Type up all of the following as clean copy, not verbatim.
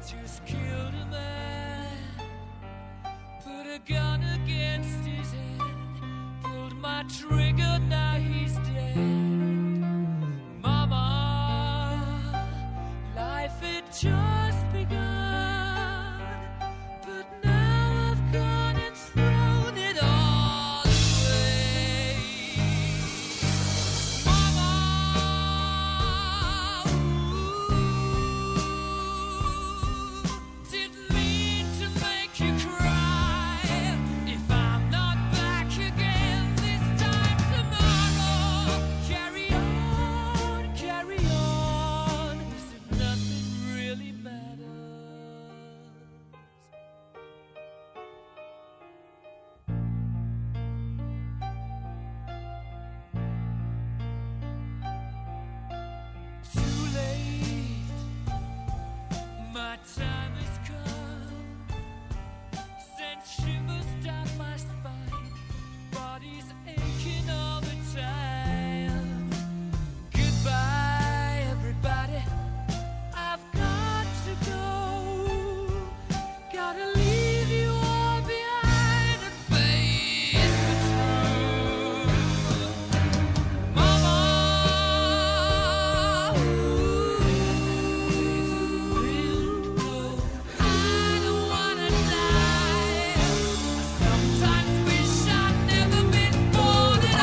just killed a man, put a gun against his head, pulled my trigger, now he's dead. Mama, life had just begun, but now I've gone and thrown it all away. Mama, didn't mean to make you cry. If I'm not back again this time tomorrow, carry on, carry on, as if nothing really matters. Too late, my time has come. Sent shivers down my spine, body's aching all the time. Goodbye, everybody, I've got to go. Gotta leave you all behind and face the truth. Mama, I don't wanna die. I sometimes wish I'd never been born at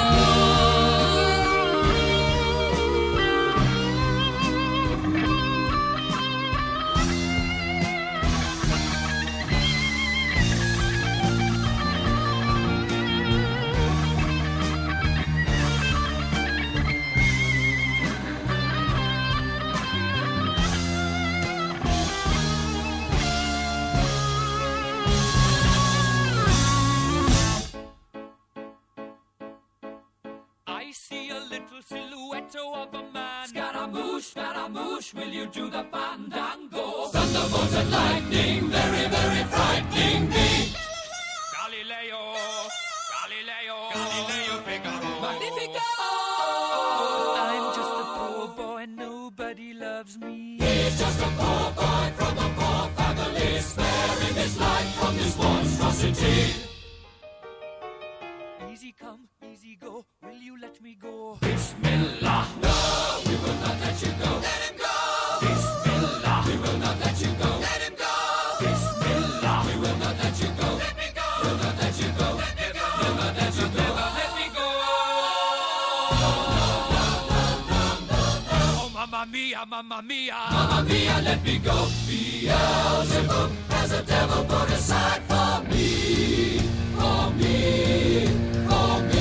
I see a little silhouette of a man. Scaramouche, will you do the fandango? Thunderbolt and lightning, very, very frightening me. Galileo, Figaro. Magnifico! I'm just a poor boy, nobody loves me. He's just a poor boy from a poor family, sparing his life from this monstrosity. Easy come, easy go, will you let me go? Bismillah, no, we will not let you go. Let him go! Bismillah, we will not let you go. Let him go! Bismillah, we will not let you go. Let me go! We'll not let you go. Let me go! We'll not let you go. Never let me go! Oh, mamma mia, mamma mia. Mamma mia, let me go. Beelzebub has a devil put aside for me. For me. For me.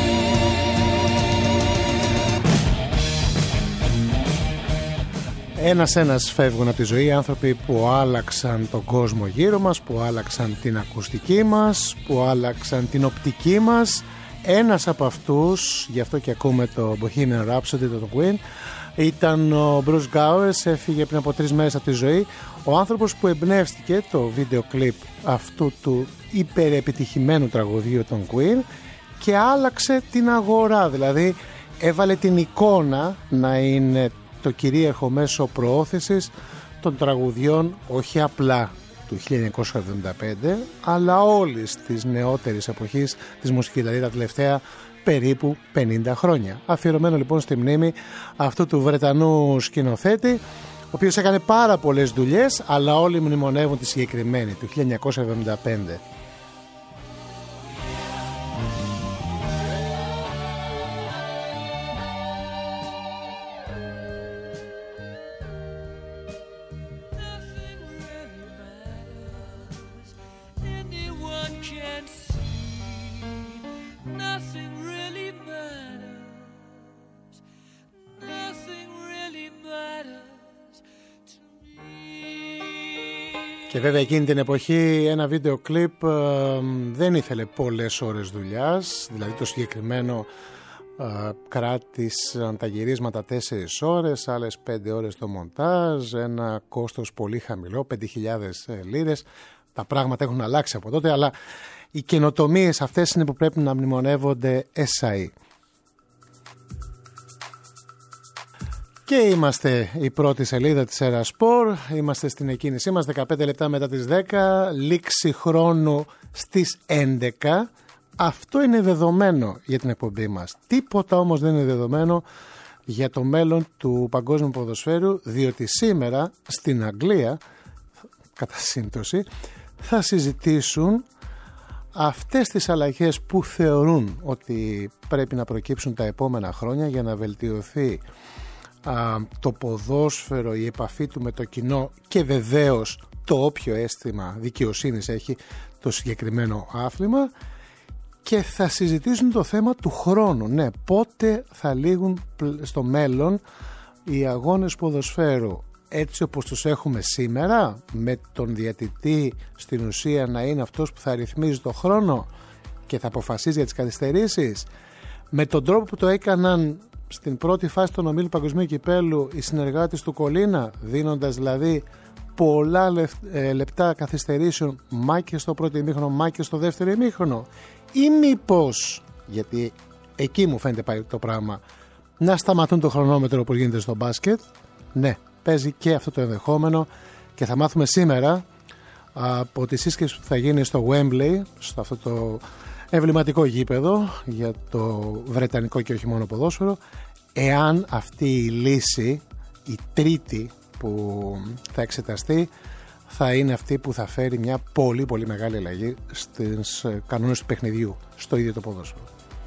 Ένας φεύγουν από τη ζωή άνθρωποι που άλλαξαν τον κόσμο γύρω μας, που άλλαξαν την ακουστική μας, που άλλαξαν την οπτική μας. Ένας από αυτούς, γι' αυτό και ακούμε το Bohemian Rhapsody, το Queen, ήταν ο Bruce Gowers, έφυγε πριν από 3 μέρες από τη ζωή. Ο άνθρωπος που εμπνεύστηκε το βίντεο κλιπ αυτού του υπερεπιτυχημένου τραγουδίου των Queen και άλλαξε την αγορά, δηλαδή έβαλε την εικόνα να είναι το κυρίαρχο μέσο προώθησης των τραγουδιών όχι απλά του 1975 αλλά όλης της νεότερης εποχής της μουσικής, δηλαδή τα τελευταία περίπου 50 χρόνια. Αφιερωμένο λοιπόν στη μνήμη αυτού του Βρετανού σκηνοθέτη, ο οποίος έκανε πάρα πολλές δουλειές, αλλά όλοι μνημονεύουν τη συγκεκριμένη του 1975. Και βέβαια εκείνη την εποχή ένα βίντεο κλιπ δεν ήθελε πολλές ώρες δουλειάς, δηλαδή το συγκεκριμένο κράτησαν τα γυρίσματα 4 ώρες, άλλες 5 ώρες το μοντάζ, ένα κόστος πολύ χαμηλό, 5.000 λίρες. Τα πράγματα έχουν αλλάξει από τότε, αλλά οι καινοτομίες αυτές είναι που πρέπει να μνημονεύονται SAE. Και είμαστε η πρώτη σελίδα της Ερασπορ. Είμαστε στην εκκίνησή μας 15 λεπτά μετά τις 10. Λήξη χρόνου στις 11. Αυτό είναι δεδομένο για την εκπομπή μας. Τίποτα όμως δεν είναι δεδομένο για το μέλλον του παγκόσμιου ποδοσφαίρου, διότι σήμερα στην Αγγλία, κατά σύμπτωση, θα συζητήσουν αυτές τις αλλαγές που θεωρούν ότι πρέπει να προκύψουν τα επόμενα χρόνια για να βελτιωθεί το ποδόσφαιρο, η επαφή του με το κοινό και βεβαίως το όποιο αίσθημα δικαιοσύνης έχει το συγκεκριμένο άθλημα, και θα συζητήσουν το θέμα του χρόνου. Ναι, πότε θα λήγουν στο μέλλον οι αγώνες ποδοσφαίρου έτσι όπως τους έχουμε σήμερα, με τον διαιτητή στην ουσία να είναι αυτός που θα ρυθμίζει το χρόνο και θα αποφασίζει για τις καθυστερήσεις, με τον τρόπο που το έκαναν στην πρώτη φάση των ομίλων Παγκοσμίου Κυπέλλου οι συνεργάτες του Κολίνα, δίνοντας δηλαδή πολλά λεπτά καθυστερήσεων, μάκες στο πρώτο ημίχρονο, μάκες στο δεύτερο ημίχρονο, ή μήπως, γιατί εκεί μου φαίνεται πάει το πράγμα, να σταματούν το χρονόμετρο όπως γίνεται στο μπάσκετ. Ναι, παίζει και αυτό το ενδεχόμενο και θα μάθουμε σήμερα από τη σύσκεψη που θα γίνει στο Wembley, στο αυτό το εμβληματικό γήπεδο για το βρετανικό και όχι μόνο ποδόσφαιρο, εάν αυτή η λύση, η τρίτη που θα εξεταστεί, θα είναι αυτή που θα φέρει μια πολύ πολύ μεγάλη αλλαγή στις κανόνες του παιχνιδιού στο ίδιο το ποδόσφαιρο.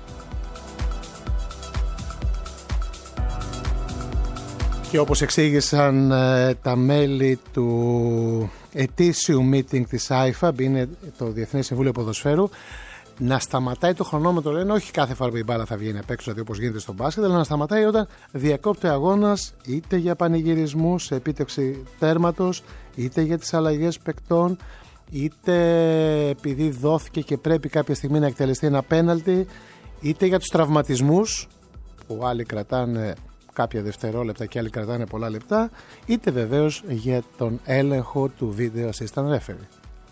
Και όπως εξήγησαν τα μέλη του ετήσιου meeting της IFAB, είναι το Διεθνές Συμβούλιο Ποδοσφαίρου, να σταματάει το χρονόμετρο, λένε, όχι κάθε φορά που η μπάλα θα βγαίνει απ' έξω, δηλαδή όπως γίνεται στο μπάσκετ, αλλά να σταματάει όταν διακόπτει αγώνας, είτε για πανηγυρισμούς σε επίτευξη τέρματος, είτε για τις αλλαγές παικτών, είτε επειδή δόθηκε και πρέπει κάποια στιγμή να εκτελεστεί ένα πέναλτι, είτε για τους τραυματισμούς που άλλοι κρατάνε κάποια δευτερόλεπτα και άλλοι κρατάνε πολλά λεπτά, είτε βεβαίως για τον έλεγχο του video assistant referee.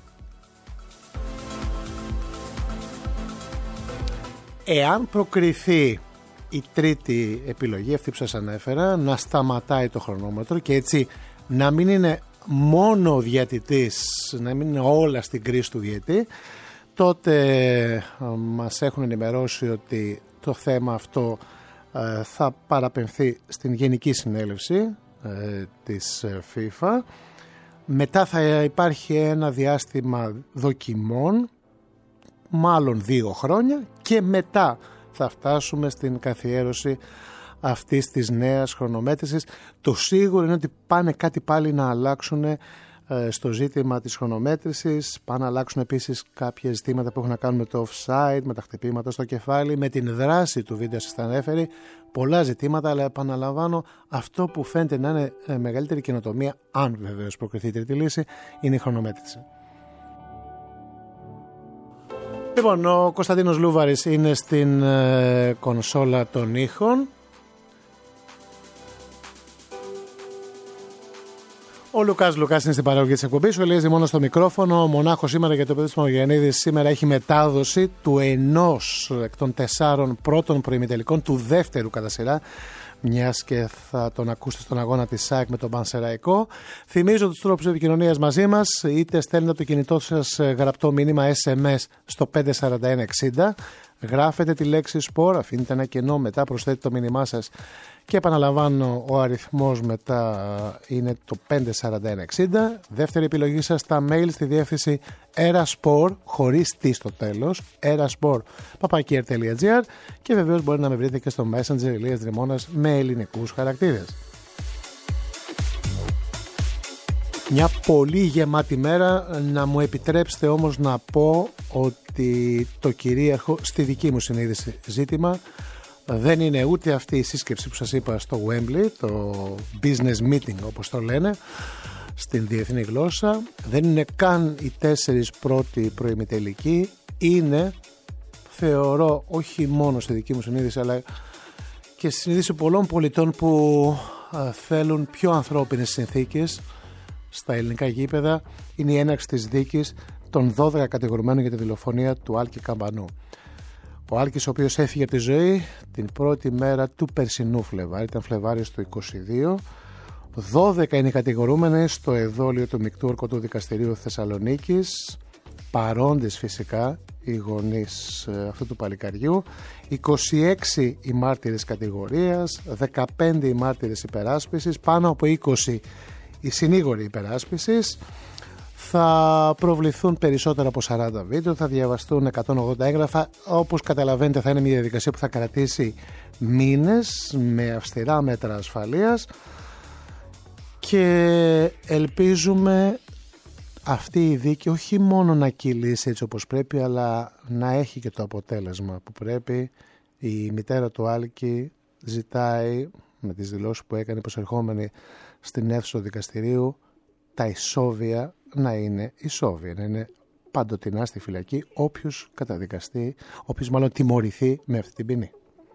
Εάν προκριθεί η τρίτη επιλογή, αυτή που σας ανέφερα, να σταματάει το χρονόμετρο και έτσι να μην είναι μόνο ο διαιτητής, να μην είναι όλα στην κρίση του διαιτή, τότε μας έχουν ενημερώσει ότι το θέμα αυτό θα παραπεμφθεί στην Γενική Συνέλευση της FIFA. Μετά θα υπάρχει ένα διάστημα δοκιμών, μάλλον 2 χρόνια, και μετά θα φτάσουμε στην καθιέρωση αυτής της νέας χρονομέτρησης. Το σίγουρο είναι ότι πάνε κάτι πάλι να αλλάξουν στο ζήτημα της χρονομέτρησης, πάνε να αλλάξουν επίσης κάποια ζητήματα που έχουν να κάνουν με το offside, με τα χτυπήματα στο κεφάλι, με την δράση του video assistant referee, πολλά ζητήματα, αλλά επαναλαμβάνω, αυτό που φαίνεται να είναι μεγαλύτερη καινοτομία, αν βεβαίως προκριθεί η τρίτη λύση, είναι η χρονομέτρηση. Λοιπόν, ο Κωνσταντίνος Λούβαρης είναι στην κονσόλα των ήχων. Ο Λουκάς είναι στην παραγωγή της εκπομπής. Ο Ελίας Δημώνας στο μικρόφωνο. Ο μονάχος σήμερα για το παιδί της Μαυρογιαννίδης σήμερα έχει μετάδοση του ενός εκ των 4 πρώτων προημιτελικών, του δεύτερου κατά σειρά, μιας και θα τον ακούσετε στον αγώνα της ΣΑΕΚ με τον Πανσεραϊκό. Θυμίζω τους τρόπους επικοινωνίας μαζί μας, είτε στέλνετε το κινητό σας γραπτό μήνυμα SMS στο 54160, γράφετε τη λέξη σπορ, αφήνετε ένα κενό, μετά προσθέτετε το μήνυμά σας και επαναλαμβάνω, ο αριθμός μετά είναι το 54160. Δεύτερη επιλογή σας, τα mail στη διεύθυνση eraspor, χωρίς τι στο τέλος, eraspor@air.gr, και βεβαίως μπορεί να με βρείτε και στο Messenger Ηλίας Δρυμώνας με ελληνικούς χαρακτήρες. Μια πολύ γεμάτη μέρα, να μου επιτρέψετε όμως να πω ότι το κυρίαρχο στη δική μου συνείδηση ζήτημα δεν είναι ούτε αυτή η σύσκεψη που σας είπα στο Wembley, το business meeting όπως το λένε στην διεθνή γλώσσα, δεν είναι καν οι 4 πρώτοι προημιτελικοί, είναι, θεωρώ, όχι μόνο στη δική μου συνείδηση αλλά και στη συνείδηση πολλών πολιτών που θέλουν πιο ανθρώπινες συνθήκες στα ελληνικά γήπεδα, είναι η έναρξη της δίκης των 12 κατηγορουμένων για τη δολοφονία του Άλκη Καμπανού. Ο Άλκης, ο οποίος έφυγε από τη ζωή την πρώτη μέρα του περσινού Φλεβάρι, ήταν Φλεβάριος του 22. 12 είναι οι κατηγορούμενοι στο εδόλιο του Μεικτού Ορκωτού Δικαστηρίου Θεσσαλονίκης, παρόντες φυσικά οι γονείς αυτού του παλικαριού. 26 οι μάρτυρες κατηγορίας, 15 οι μάρτυρες υπεράσπισης, πάνω από 20 οι συνήγοροι υπεράσπισης. Θα προβληθούν περισσότερα από 40 βίντεο, θα διαβαστούν 180 έγγραφα. Όπως καταλαβαίνετε, θα είναι μια διαδικασία που θα κρατήσει μήνες με αυστηρά μέτρα ασφαλείας και ελπίζουμε αυτή η δίκη όχι μόνο να κυλήσει έτσι όπως πρέπει, αλλά να έχει και το αποτέλεσμα που πρέπει. Η μητέρα του Άλκη ζητάει με τις δηλώσεις που έκανε προσερχόμενη στην αίθουσα του δικαστηρίου τα ισόβια να είναι ισόβια, να είναι παντοτινά στη φυλακή όποιος καταδικαστεί, όποιος μάλλον τιμωρηθεί με αυτή την ποινή.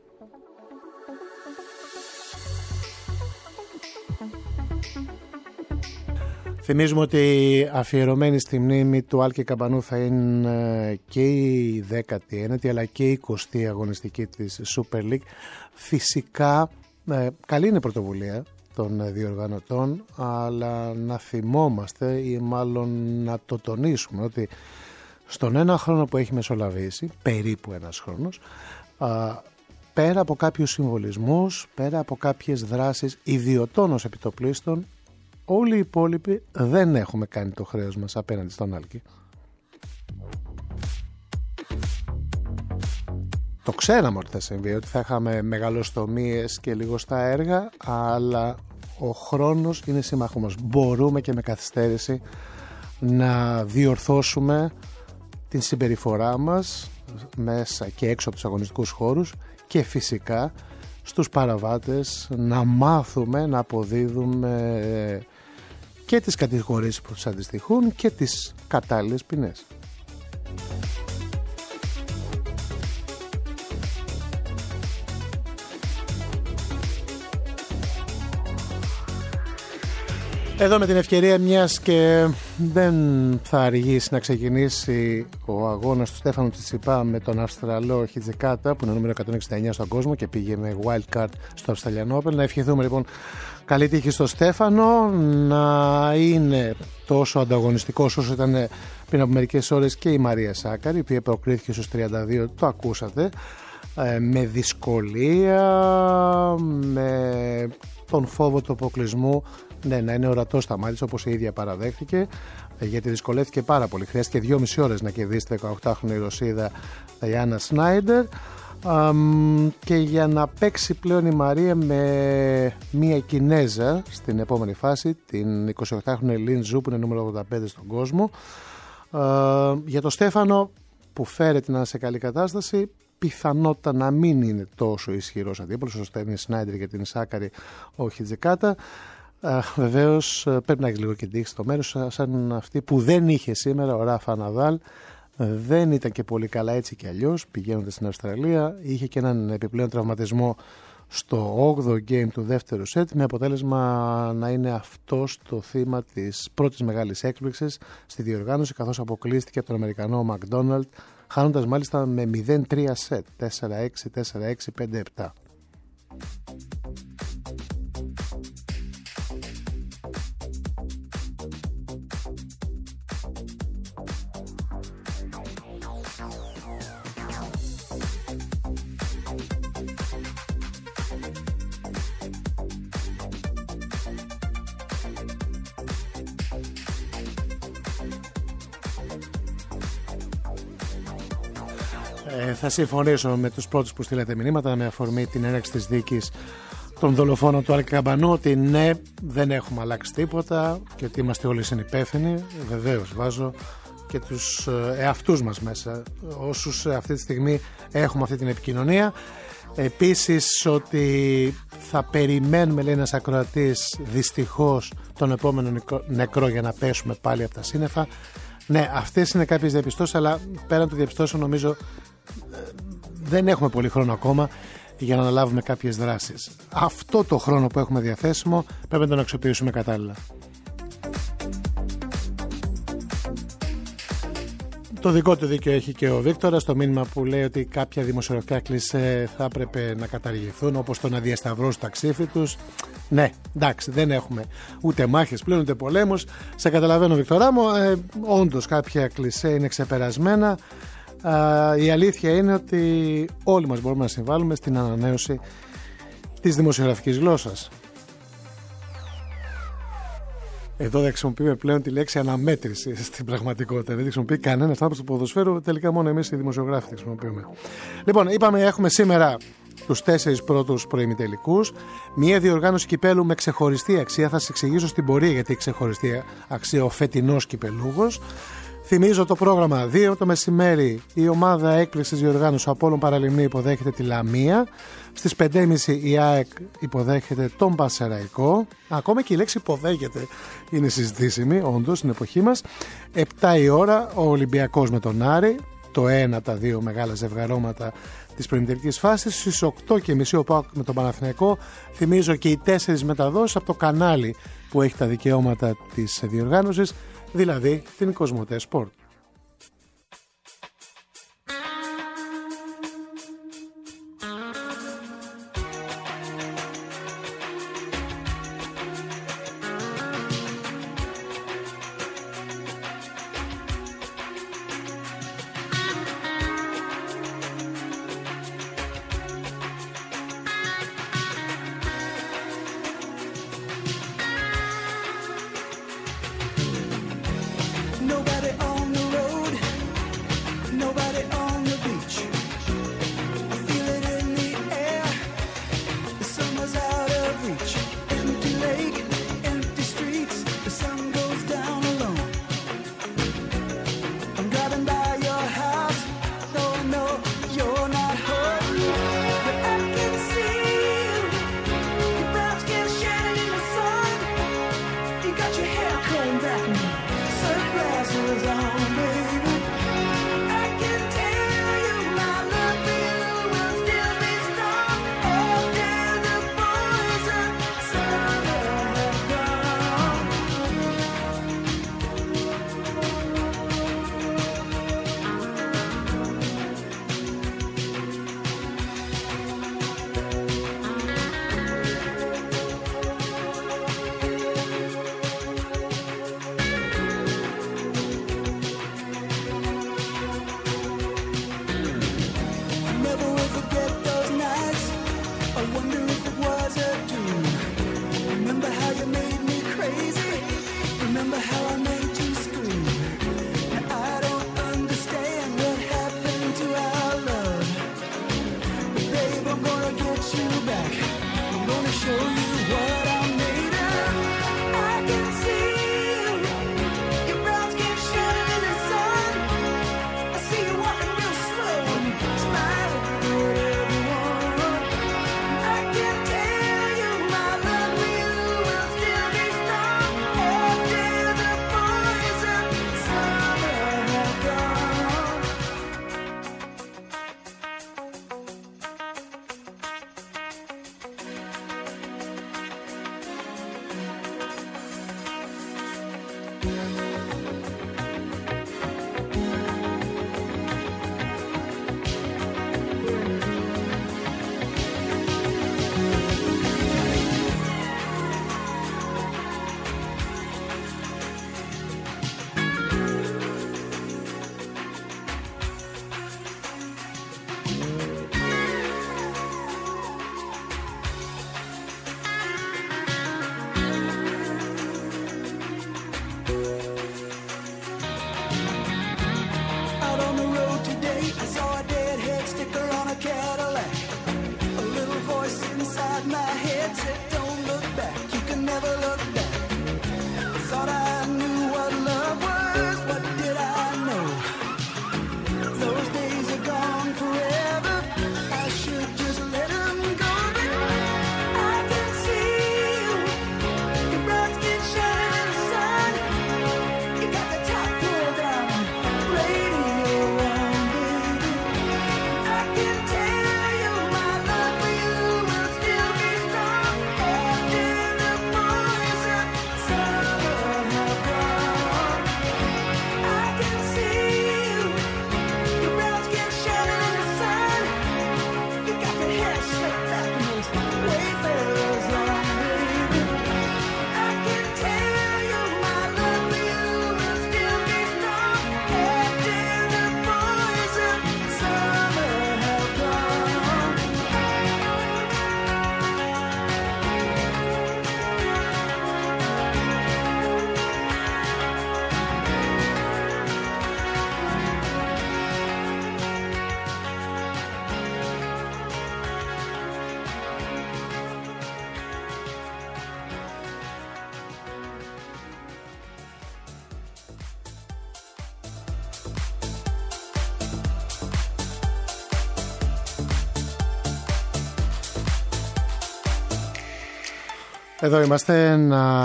Θυμίζουμε ότι αφιερωμένη στη μνήμη του Άλκη Καμπανού θα είναι και η 19η αλλά και η 20η αγωνιστική της Super League. Φυσικά καλή είναι η πρωτοβουλία των διοργανωτών, αλλά να θυμόμαστε ή μάλλον να το τονίσουμε ότι στον ένα χρόνο που έχει μεσολαβήσει, περίπου ένας χρόνος, πέρα από κάποιους συμβολισμούς, πέρα από κάποιες δράσεις ιδιωτών ως επιτοπλίστων, όλοι οι υπόλοιποι δεν έχουμε κάνει το χρέος μας απέναντι στον Άλκη. Το ξέραμε ότι θα συμβεί, ότι θα είχαμε μεγαλοστομίες και λιγοστά έργα, αλλά ο χρόνος είναι σύμμαχος μας. Μπορούμε και με καθυστέρηση να διορθώσουμε την συμπεριφορά μας μέσα και έξω από τους αγωνιστικούς χώρους και φυσικά στους παραβάτες να μάθουμε να αποδίδουμε και τις κατηγορίες που τους αντιστοιχούν και τις κατάλληλες ποινές. Εδώ με την ευκαιρία, μιας και δεν θα αργήσει να ξεκινήσει ο αγώνας του Στέφανου Τσιτσιπά με τον Αυστραλό Χιτζεκάτα, που είναι νούμερο 169 στον κόσμο και πήγε με wild card στο Australian Open, να ευχηθούμε λοιπόν καλή τύχη στο Στέφανο, να είναι τόσο ανταγωνιστικός όσο ήταν πριν από μερικές ώρες και η Μαρία Σάκαρη, η οποία προκρίθηκε στους 32, το ακούσατε, με δυσκολία, με τον φόβο του αποκλεισμού. Ναι, να είναι ορατό στα μάτια, όπως η ίδια παραδέχτηκε, γιατί δυσκολεύτηκε πάρα πολύ. Χρειάστηκε 2,5 ώρες να κερδίσει τη 18χρονη Ρωσίδα Διάννα Σνάιντερ, και για να παίξει πλέον η Μαρία με μία Κινέζα στην επόμενη φάση, την 28χρονη Λιν Ζου, που είναι νούμερο 85 στον κόσμο. Για το Στέφανο, που φέρεται να είναι σε καλή κατάσταση, πιθανότητα να μην είναι τόσο ισχυρός αντίπαλος ώστε είναι η Σνάιντερ και την Σάκαρη ο Χιτζεκάτα. Βεβαίως πρέπει να έχει λίγο και τύχη στο μέρος, σαν αυτή που δεν είχε σήμερα ο Ράφα Ναδάλ. Δεν ήταν και πολύ καλά έτσι και αλλιώς πηγαίνοντας στην Αυστραλία. Είχε και έναν επιπλέον τραυματισμό στο 8ο game του δεύτερου σετ, με αποτέλεσμα να είναι αυτός το θύμα της πρώτης μεγάλης έκπληξης στη διοργάνωση, καθώς αποκλείστηκε από τον Αμερικανό Μακδόναλντ, χάνοντας μάλιστα με 0-3 σετ, 4-6, 4-6, 5-7. Θα συμφωνήσω με τους πρώτους που στείλατε μηνύματα με αφορμή την έναρξη της δίκης των δολοφόνων του Άλκη Καμπανού, ότι ναι, δεν έχουμε αλλάξει τίποτα και ότι είμαστε όλοι συνυπεύθυνοι. Βεβαίως βάζω και τους εαυτούς μας μέσα, όσους αυτή τη στιγμή έχουμε αυτή την επικοινωνία. Επίσης ότι θα περιμένουμε, λέει ένας ακροατής, δυστυχώς τον επόμενο νεκρό για να πέσουμε πάλι από τα σύννεφα. Ναι, αυτές είναι κάποιες διαπιστώσεις, αλλά πέραν των διαπιστώσεων νομίζω δεν έχουμε πολύ χρόνο ακόμα για να αναλάβουμε κάποιες δράσεις. Αυτό το χρόνο που έχουμε διαθέσιμο πρέπει να τον αξιοποιήσουμε κατάλληλα. Το δικό του δίκαιο έχει και ο Βίκτορας, το μήνυμα που λέει ότι κάποια δημοσιογραφικά κλισέ θα έπρεπε να καταργηθούν, όπως το να διασταυρώσουν τα ξύφη τους. Ναι, εντάξει, δεν έχουμε ούτε μάχες πλέον ούτε πολέμους. Σε καταλαβαίνω, Βικτορά μου, όντως κάποια κλισέ είναι ξεπερασμένα. Η αλήθεια είναι ότι όλοι μας μπορούμε να συμβάλλουμε στην ανανέωση της δημοσιογραφικής γλώσσας. Εδώ δεν χρησιμοποιούμε πλέον τη λέξη αναμέτρηση στην πραγματικότητα. Δεν χρησιμοποιεί κανένα άνθρωπο του ποδοσφαίρου. Τελικά μόνο εμείς οι δημοσιογράφοι τη χρησιμοποιούμε. Λοιπόν, είπαμε, έχουμε σήμερα τους 4 πρώτους προημιτελικούς. Μία διοργάνωση κυπέλου με ξεχωριστή αξία. Θα σας εξηγήσω στην πορεία γιατί η ξεχωριστή αξία ο φετινός κυπελούγος. Θυμίζω το πρόγραμμα. 2 το μεσημέρι η ομάδα έκπληξης διοργάνωσης Απόλλων Παραλιμνή υποδέχεται τη Λαμία. Στις 5.30 η ΑΕΚ υποδέχεται τον Πανσεραϊκό. Ακόμα και η λέξη υποδέχεται είναι συζητήσιμη, όντως, στην εποχή μας. 7 η ώρα ο Ολυμπιακός με τον Άρη. Το ένα από τα δύο μεγάλα ζευγαρώματα της προημιτελικής φάσης. Στις 8.30 ο ΠΑΟΚ με τον Παναθηναϊκό. Θυμίζω και οι 4 μεταδόσεις από το κανάλι που έχει τα δικαιώματα της διοργάνωσης, δηλαδή την Κοσμοτέ Sport. Εδώ είμαστε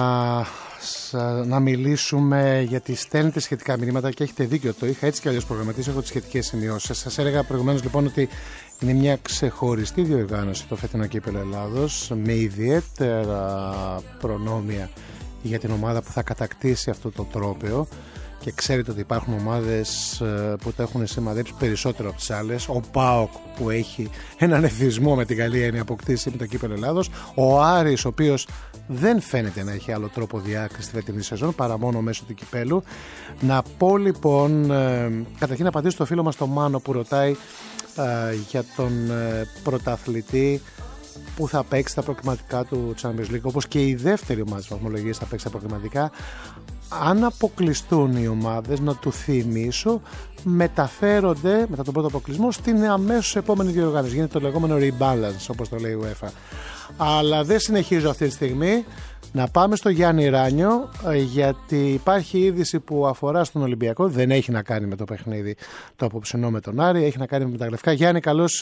να μιλήσουμε, γιατί στέλνετε σχετικά μηνύματα και έχετε δίκιο. Το είχα έτσι κι αλλιώς προγραμματίσει, έχω τις σχετικές σημειώσεις. Σας έλεγα προηγουμένως λοιπόν ότι είναι μια ξεχωριστή διοργάνωση το φετινό Κύπελλο Ελλάδος, με ιδιαίτερα προνόμια για την ομάδα που θα κατακτήσει αυτό το τρόπαιο. Και ξέρετε ότι υπάρχουν ομάδες που τα έχουν σημαδέψει περισσότερο από τις άλλες. Ο ΠΑΟΚ που έχει έναν εθισμό με την καλή έννοια αποκτήσει με το Κύπελλο Ελλάδος. Ο Άρης, ο οποίος δεν φαίνεται να έχει άλλο τρόπο διάκριση στη φετινή σεζόν παρά μόνο μέσω του κυπέλου. Να πω λοιπόν, καταρχήν να απαντήσω στο φίλο μας τον Μάνο που ρωτάει για τον πρωταθλητή που θα παίξει τα προκριματικά του Champions League, όπως και η δεύτερη ομάδα της βαθμολογίας θα παίξει τα προκριματικά. Αν αποκλειστούν οι ομάδες, να του θυμίσω, μεταφέρονται μετά τον πρώτο αποκλεισμό στην αμέσως επόμενη διοργάνωση. Γίνεται το λεγόμενο rebalance, όπως το λέει η UEFA. Αλλά δεν συνεχίζω αυτή τη στιγμή. Να πάμε στο Γιάννη Ράνιο, γιατί υπάρχει είδηση που αφορά στον Ολυμπιακό. Δεν έχει να κάνει με το παιχνίδι το απόψινό με τον Άρη, έχει να κάνει με τα γλευκά. Γιάννη,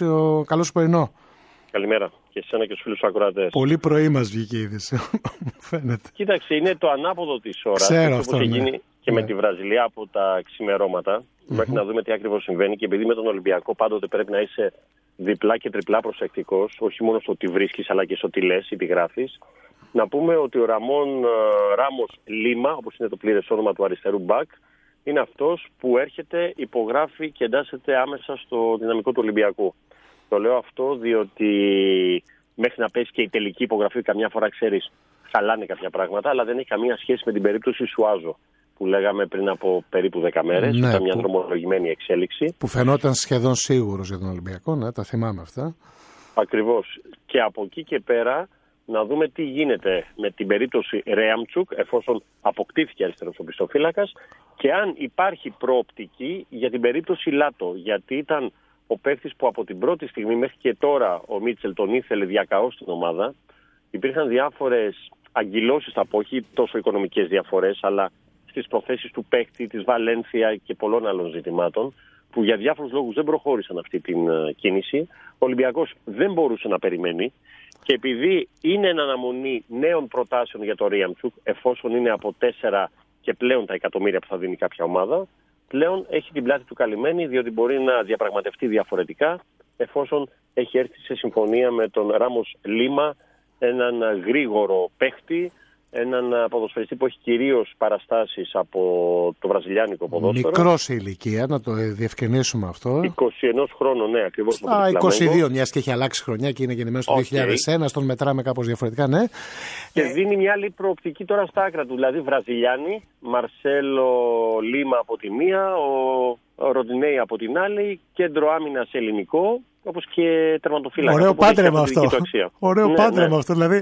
καλώς πρωινό. Καλημέρα και εσένα και στους φίλους ακροατές. Πολύ πρωί μας βγήκε η είδηση, φαίνεται. Κοίταξε, είναι το ανάποδο της ώρας. Ξέρω όπως αυτό, έχει γίνει και με τη Βραζιλία από τα ξημερώματα. Μέχρι να δούμε τι ακριβώς συμβαίνει. Και επειδή με τον Ολυμπιακό πάντοτε πρέπει να είσαι διπλά και τριπλά προσεκτικός, όχι μόνο στο τι βρίσκεις αλλά και στο τι λες ή τι γράφεις. Να πούμε ότι ο Ράμος Λίμα, όπως είναι το πλήρες όνομα του αριστερού μπακ, είναι αυτός που έρχεται, υπογράφει και εντάσσεται άμεσα στο δυναμικό του Ολυμπιακού. Το λέω αυτό διότι μέχρι να πέσει και η τελική υπογραφή, καμιά φορά ξέρεις, χαλάνε κάποια πράγματα, αλλά δεν έχει καμία σχέση με την περίπτωση Σουάζο που λέγαμε πριν από περίπου 10 μέρες. Ναι, ήταν μια δρομολογημένη εξέλιξη. Που φαινόταν σχεδόν σίγουρος για τον Ολυμπιακό, ναι, τα θυμάμαι αυτά. Ακριβώς. Και από εκεί και πέρα να δούμε τι γίνεται με την περίπτωση Ρέαμτσουκ, εφόσον αποκτήθηκε αριστερός οπισθοφύλακας, και αν υπάρχει προοπτική για την περίπτωση Λάτο, γιατί ήταν ο παίκτης που από την πρώτη στιγμή μέχρι και τώρα ο Μίτσελ τον ήθελε διακαώς στην ομάδα. Υπήρχαν διάφορες αγκυλώσεις, θα πω, όχι τόσο οικονομικές διαφορές, αλλά στις προθέσεις του παίκτη, της Βαλένθια και πολλών άλλων ζητημάτων, που για διάφορους λόγους δεν προχώρησαν αυτή την κίνηση. Ο Ολυμπιακός δεν μπορούσε να περιμένει και επειδή είναι εν αναμονή νέων προτάσεων για το Ρίαμτσουκ, εφόσον είναι από 4 και πλέον τα εκατομμύρια που θα δίνει κάποια ομάδα, πλέον έχει την πλάτη του καλυμμένη, διότι μπορεί να διαπραγματευτεί διαφορετικά, εφόσον έχει έρθει σε συμφωνία με τον Ράμος Λίμα, έναν γρήγορο παίχτη, έναν ποδοσφαιριστή που έχει κυρίως παραστάσεις από το βραζιλιάνικο ποδόσφαιρο. Μικρός σε ηλικία, να το διευκρινίσουμε αυτό. 21 χρόνων, ναι, ακριβώς. Στα 22, μιας και έχει αλλάξει χρονιά και είναι γεννημένος το 2001, στον μετράμε κάπως διαφορετικά, ναι. Και δίνει μια άλλη προοπτική τώρα στα άκρα του, δηλαδή Βραζιλιάνοι, Μαρσέλο Λίμα από τη μία, ο Ροντινέη από την άλλη, κέντρο άμυνας ελληνικό, όπως και τερματοφύλακα. Ωραίο πάντρεμα αυτό. Ωραίο πάντρεμα ναι. αυτό, δηλαδή.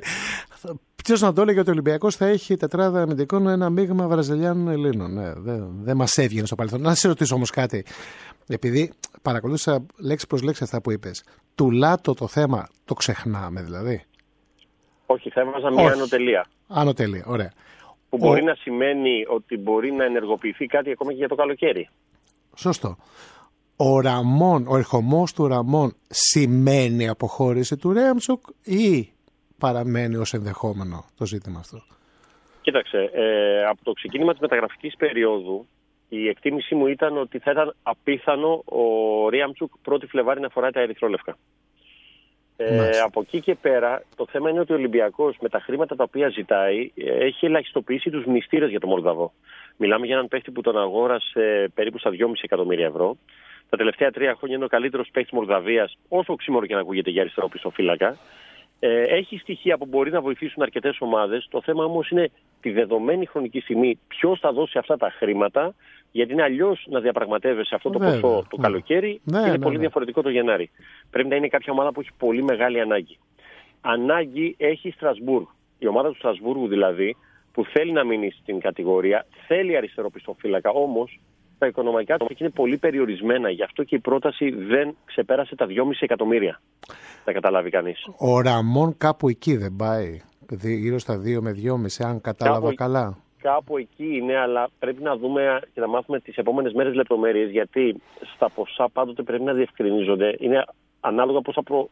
Ποιος να το έλεγε ότι ο Ολυμπιακός θα έχει τετράδα αμυντικών ένα μείγμα Βραζιλιάνων Ελλήνων. Ναι, δεν μας έβγαινε στο παρελθόν. Να σε ρωτήσω όμως κάτι. Επειδή παρακολούθησα λέξη προς λέξη αυτά που είπες. Του Λάτο το θέμα το ξεχνάμε δηλαδή. Όχι, θα έβαζα μια ανωτελεία. Ανωτελεία, ωραία. Που μπορεί να σημαίνει ότι μπορεί να ενεργοποιηθεί κάτι ακόμα και για το καλοκαίρι. Σωστό. Ο ερχομός του Ραμόν σημαίνει αποχώρηση του Ρέαμτσουκ ή παραμένει ως ενδεχόμενο το ζήτημα αυτό? Κοίταξε, από το ξεκίνημα της μεταγραφικής περίοδου η εκτίμησή μου ήταν ότι θα ήταν απίθανο ο Ρίαμτσουκ 1η Φλεβάρη να φοράει τα ερυθρόλευκα. Από εκεί και πέρα το θέμα είναι ότι ο Ολυμπιακός με τα χρήματα τα οποία ζητάει έχει ελαχιστοποιήσει τους μνηστήρες για τον Μολδαβό. Μιλάμε για έναν παίχτη που τον αγόρασε περίπου στα 2,5 εκατομμύρια ευρώ. Τα τελευταία 3 χρόνια είναι ο καλύτερος παίκτης Μολδαβίας, όσο οξύμορο και να ακούγεται για αριστερό πισωφύλακα. Έχει στοιχεία που μπορεί να βοηθήσουν αρκετές ομάδες. Το θέμα όμως είναι τη δεδομένη χρονική στιγμή ποιος θα δώσει αυτά τα χρήματα, γιατί είναι αλλιώς να διαπραγματεύεσαι αυτό το ποσό το καλοκαίρι και είναι πολύ διαφορετικό το Γενάρη. Πρέπει να είναι κάποια ομάδα που έχει πολύ μεγάλη ανάγκη. Ανάγκη έχει η Στρασβούργ. Η ομάδα του Στρασβούργου δηλαδή, που θέλει να μείνει στην κατηγορία, θέλει αριστερό πισωφύλακα, όμως τα οικονομικά του είναι πολύ περιορισμένα. Γι' αυτό και η πρόταση δεν ξεπέρασε τα 2,5 εκατομμύρια. Θα καταλάβει κανείς. Ο Ραμόν κάπου εκεί δεν πάει? Γύρω στα 2 με 2,5, αν κατάλαβα καλά. Κάπου εκεί είναι, αλλά πρέπει να δούμε και να μάθουμε τις επόμενες μέρες λεπτομέρειες, γιατί στα ποσά πάντοτε πρέπει να διευκρινίζονται. Είναι ανάλογα πόσα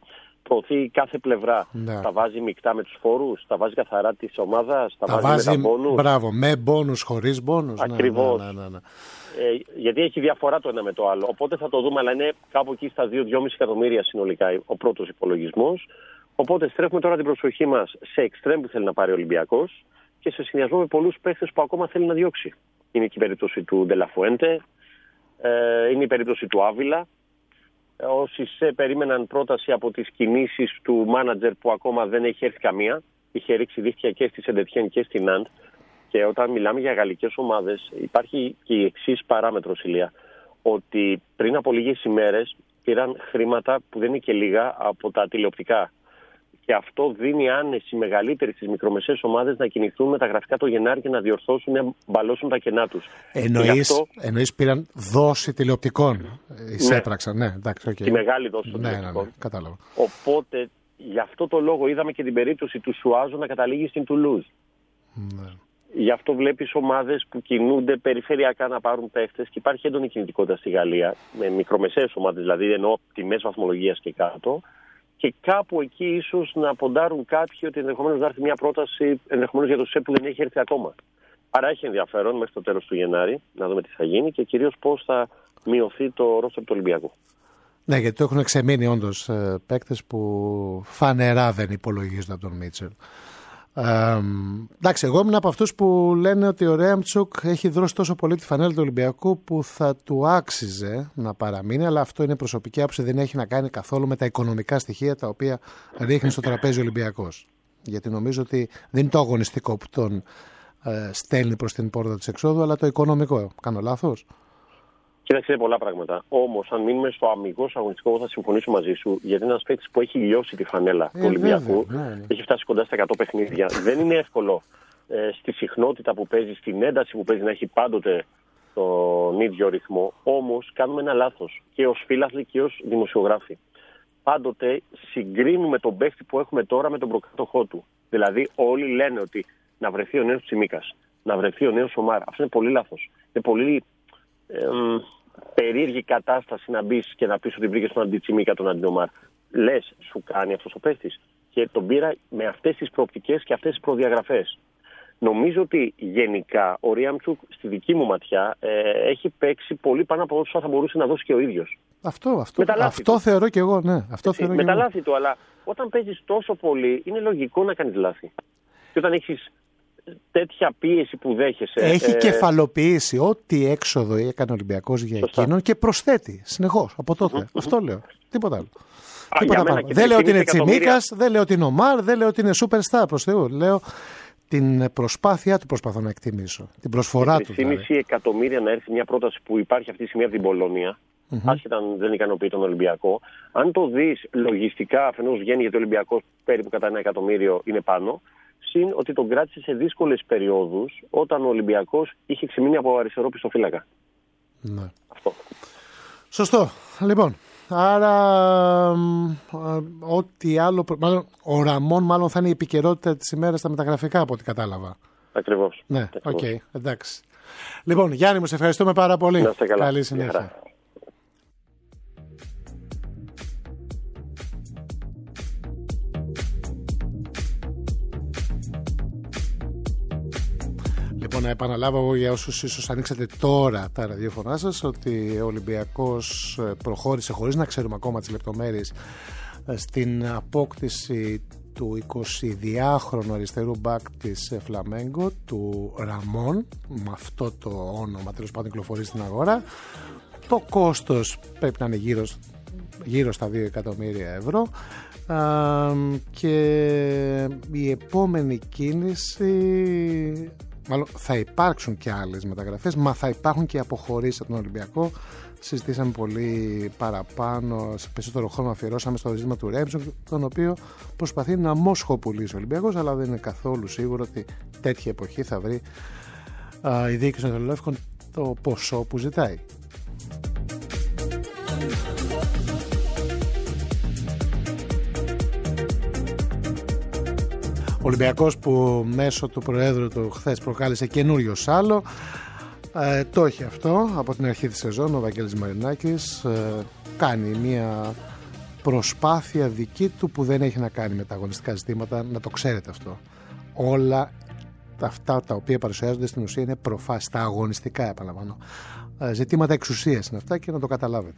προωθεί κάθε πλευρά. Ναι. Τα βάζει μεικτά με τους φόρους, τα βάζει καθαρά της ομάδας, τα βάζει με τα μπόνους. Μπράβο, με μπόνους, χωρίς μπόνους. Ακριβώς. Ναι. Γιατί έχει διαφορά το ένα με το άλλο. Οπότε θα το δούμε, αλλά είναι κάπου εκεί στα 2-2,5 εκατομμύρια συνολικά ο πρώτος υπολογισμός. Οπότε στρέφουμε τώρα την προσοχή μας σε εξτρέμ που θέλει να πάρει ο Ολυμπιακός και σε συνδυασμό με πολλούς παίχτες που ακόμα θέλει να διώξει. Είναι και η περίπτωση του Ντελαφουέντε, είναι η περίπτωση του Άβιλα. Όσοι περίμεναν πρόταση από τις κινήσεις του μάνατζερ που ακόμα δεν έχει έρθει καμία, είχε ρίξει δίχτυα και στη Σεντετιέν και στη Ναντ. Και όταν μιλάμε για γαλλικές ομάδες, υπάρχει και η εξής παράμετρος, Ηλία, ότι πριν από λίγες ημέρες πήραν χρήματα που δεν είναι και λίγα από τα τηλεοπτικά. Και αυτό δίνει άνεση μεγαλύτερη στις μικρομεσαίες ομάδες να κινηθούν μεταγραφικά το Γενάρη και να διορθώσουν, να μπαλώσουν τα κενά τους. Εννοείς πήραν δόση τηλεοπτικών. Εισέπραξαν, ναι, εντάξει, okay. Τη μεγάλη δόση των τηλεοπτικών. Ναι, κατάλαβα. Οπότε, γι' αυτό το λόγο είδαμε και την περίπτωση του Σουάζο να καταλήγει στην Τουλούζ. Ναι. Γι' αυτό βλέπεις ομάδες που κινούνται περιφερειακά να πάρουν παίχτες και υπάρχει έντονη κινητικότητα στη Γαλλία, με μικρομεσαίες ομάδες, δηλαδή εννοώ τιμές βαθμολογίας και κάτω. Και κάπου εκεί ίσως να ποντάρουν κάποιοι ότι ενδεχομένως να έρθει μια πρόταση ενδεχομένως για το ΣΕΠ που δεν έχει έρθει ακόμα. Άρα έχει ενδιαφέρον μέχρι το τέλος του Γενάρη να δούμε τι θα γίνει και κυρίως πώς θα μειωθεί το ρόστερ του Ολυμπιακού. Ναι, γιατί το έχουν ξεμείνει όντως παίκτες που φανερά δεν υπολογίζονται από τον Μίτσελ. Εντάξει, εγώ ήμουν από αυτούς που λένε ότι ο Ρέαμτσουκ έχει δρώσει τόσο πολύ τη φανέλα του Ολυμπιακού που θα του άξιζε να παραμείνει, αλλά αυτό είναι προσωπική άποψη, δεν έχει να κάνει καθόλου με τα οικονομικά στοιχεία τα οποία ρίχνει στο τραπέζι ο Ολυμπιακός. Γιατί νομίζω ότι δεν είναι το αγωνιστικό που τον στέλνει προς την πόρτα της εξόδου, αλλά το οικονομικό. Κάνω λάθος? Κοίταξε, είναι πολλά πράγματα. Όμως, αν μείνουμε στο αμιγώς αγωνιστικό, εγώ θα συμφωνήσω μαζί σου, γιατί είναι ένας παίκτης που έχει λιώσει τη φανέλα του Ολυμπιακού. Ναι. Έχει φτάσει κοντά στα 100 παιχνίδια. Δεν είναι εύκολο στη συχνότητα που παίζει, στην ένταση που παίζει, να έχει πάντοτε τον ίδιο ρυθμό. Όμως, κάνουμε ένα λάθος και ως φίλαθλοι και ως δημοσιογράφοι. Πάντοτε συγκρίνουμε τον παίκτη που έχουμε τώρα με τον προκάτοχό του. Δηλαδή, όλοι λένε ότι να βρεθεί ο νέος Τσιμίκας, να βρεθεί ο νέος Ομάρ. Αυτό είναι πολύ λάθος. Είναι πολύ περίεργη κατάσταση να μπει και να πεις ότι βρήκες τον αντιτσιμίκα, τον αντινομάρ. Λες, σου κάνει αυτός ο παίχτης? Και τον πήρα με αυτές τις προοπτικές και αυτές τις προδιαγραφές. Νομίζω ότι γενικά ο Ρίαμτσουκ στη δική μου ματιά έχει παίξει πολύ πάνω από όσο θα μπορούσε να δώσει και ο ίδιος. Αυτό θεωρώ και εγώ, ναι. Με τα λάθη του, αλλά όταν παίζεις τόσο πολύ είναι λογικό να κάνεις λάθη. Και όταν έχεις τέτοια πίεση που δέχεσαι. Έχει κεφαλοποιήσει ό,τι έξοδο έκανε ο Ολυμπιακός για εκείνον και προσθέτει συνεχώς από τότε. Αυτό λέω. Τίποτα άλλο. Δεν λέω ότι είναι Τσιμίκας, δεν λέω ότι είναι Ομάρ, δεν λέω ότι είναι superstar προς Θεού. Λέω την προσπάθειά του προσπαθώ να εκτιμήσω. Την προσφορά του. 3,5 εκατομμύρια να έρθει μια πρόταση που υπάρχει αυτή τη στιγμή από την Πολωνία. Άσχετα αν δεν ικανοποιεί τον Ολυμπιακό. Αν το δεις λογιστικά, αφενός βγαίνει γιατί ο Ολυμπιακός περίπου κατά 1 εκατομμύριο είναι πάνω. Συν ότι τον κράτησε σε δύσκολες περιόδους όταν ο Ολυμπιακός είχε ξεμείνει από αριστερό πιστοφύλακα. Ναι. Αυτό. Σωστό. Λοιπόν, άρα ό,τι άλλο. Ο Ραμόν μάλλον θα είναι η επικαιρότητα της ημέρας στα μεταγραφικά από ό,τι κατάλαβα. Ακριβώς. Ναι, οκ, εντάξει. Λοιπόν, Γιάννη, μου σε ευχαριστούμε πάρα πολύ. Να είστε καλά. Καλή συνέχεια. Λοιπόν, να επαναλάβω για όσους ίσως ανοίξατε τώρα τα ραδιόφωνά σας ότι ο Ολυμπιακός προχώρησε χωρίς να ξέρουμε ακόμα τις λεπτομέρειες στην απόκτηση του 22χρονου αριστερού μπακ της Φλαμέγκο, του Ραμόν, με αυτό το όνομα τέλος πάντων κυκλοφορεί στην αγορά. Το κόστος πρέπει να είναι γύρω στα 2 εκατομμύρια ευρώ. Και η επόμενη κίνηση, μάλλον θα υπάρξουν και άλλες μεταγραφές, μα θα υπάρχουν και αποχωρήσεις από τον Ολυμπιακό. Συζητήσαμε πολύ παραπάνω, σε περισσότερο χρόνο αφιερώσαμε στο ζήτημα του Ρέμψον, τον οποίο προσπαθεί να μοσχοπουλήσει ο Ολυμπιακός, αλλά δεν είναι καθόλου σίγουρο ότι τέτοια εποχή θα βρει η διοίκηση των Τελελεύκων το ποσό που ζητάει. Ο Ολυμπιακός που μέσω του Προέδρου του χθες προκάλεσε καινούριο σάλο, το έχει αυτό από την αρχή της σεζόν. Ο Βαγγέλης Μαρινάκης κάνει μια προσπάθεια δική του που δεν έχει να κάνει με τα αγωνιστικά ζητήματα, να το ξέρετε αυτό. Όλα αυτά τα οποία παρουσιάζονται στην ουσία είναι προφάσεις, τα αγωνιστικά επαναλαμβάνω. Ζητήματα εξουσίας είναι αυτά και να το καταλάβετε.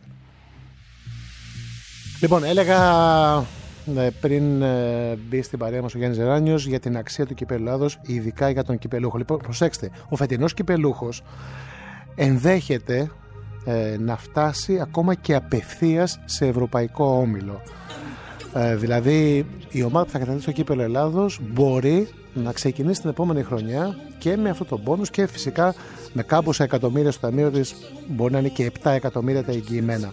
Λοιπόν, έλεγα πριν μπει στην παρέα μας ο Γιάννης Ζεράνιος για την αξία του κυπέλλου Ελλάδος, ειδικά για τον κυπελούχο. Λοιπόν, προσέξτε, ο φετινός κυπελούχος ενδέχεται να φτάσει ακόμα και απευθείας σε ευρωπαϊκό όμιλο. Δηλαδή η ομάδα που θα κατακτήσει το κύπελλο Ελλάδος μπορεί να ξεκινήσει την επόμενη χρονιά και με αυτό το μπόνους και φυσικά με κάμποσα εκατομμύρια στο ταμείο της, μπορεί να είναι και 7 εκατομμύρια τα εγγυημένα.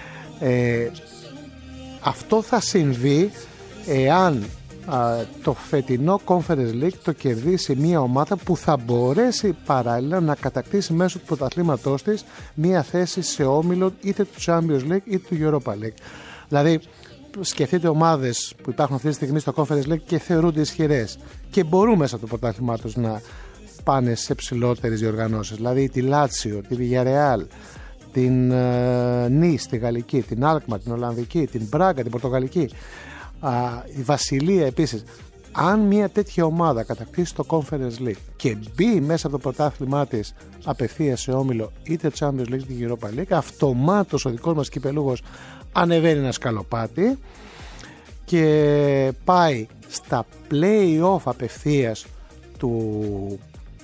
Αυτό θα συμβεί εάν το φετινό Conference League το κερδίσει μια ομάδα που θα μπορέσει παράλληλα να κατακτήσει μέσω του πρωταθλήματός της μια θέση σε όμιλο είτε του Champions League είτε του Europa League. Δηλαδή σκεφτείτε ομάδες που υπάρχουν αυτή τη στιγμή στο Conference League και θεωρούνται ισχυρές και μπορούν μέσα από το πρωτάθλημά τους να πάνε σε ψηλότερες διοργανώσεις. Δηλαδή τη Λάτσιο, τη Villarreal, την Νις, τη Γαλλική, την Alkmaar, την Ολλανδική, την Μπράγκα, την Πορτογαλική, η Βασιλεία επίσης. Αν μια τέτοια ομάδα κατακτήσει το Conference League και μπει μέσα από το πρωτάθλημά της απευθείας σε όμιλο είτε Champions League είτε Europa League, αυτομάτως ο δικός μας κυπελούχος ανεβαίνει ένα σκαλοπάτι και πάει στα play-off απευθείας του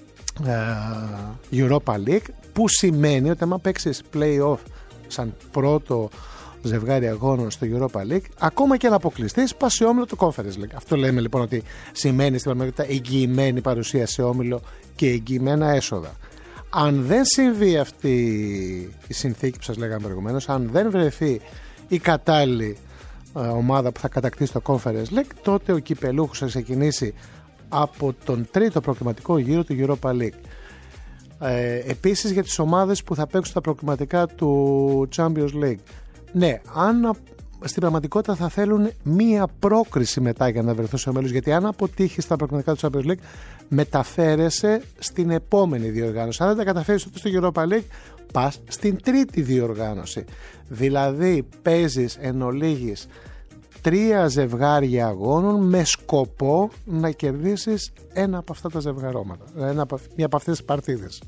Europa League, που σημαίνει ότι άμα παίξεις play-off σαν πρώτο ζευγάρι αγώνων στο Europa League, ακόμα και αν αποκλειστείς, πας σε όμιλο του Conference League. Αυτό λέμε λοιπόν ότι σημαίνει στην πραγματικότητα εγγυημένη παρουσία σε όμιλο και εγγυημένα έσοδα. Αν δεν συμβεί αυτή η συνθήκη που σας λέγαμε προηγουμένως, αν δεν βρεθεί η κατάλληλη ομάδα που θα κατακτήσει το Conference League, τότε ο κυπελούχος θα ξεκινήσει από τον τρίτο προκριματικό γύρο του Europa League. Επίσης για τις ομάδες που θα παίξουν τα προκριματικά του Champions League, ναι, αν στην πραγματικότητα θα θέλουν μία πρόκριση μετά για να βρεθούν σε ομίλους, γιατί αν αποτύχει στα προκριματικά του Champions League μεταφέρεσαι στην επόμενη διοργάνωση. Αν δεν τα καταφέρεις στο Europa League, πας στην τρίτη διοργάνωση. Δηλαδή παίζεις εν ολίγης 3 ζευγάρια αγώνων με σκοπό να κερδίσεις ένα από αυτά τα ζευγαρώματα, μία από αυτές τις παρτίδες.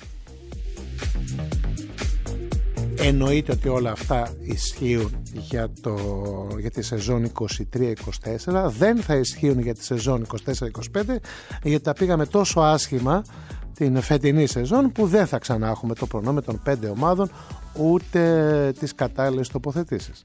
Εννοείται ότι όλα αυτά ισχύουν για τη σεζόν 23-24, δεν θα ισχύουν για τη σεζόν 24-25, γιατί τα πήγαμε τόσο άσχημα την φετινή σεζόν που δεν θα ξανά έχουμε το προνόμιο των 5 ομάδων ούτε τις κατάλληλες τοποθετήσεις.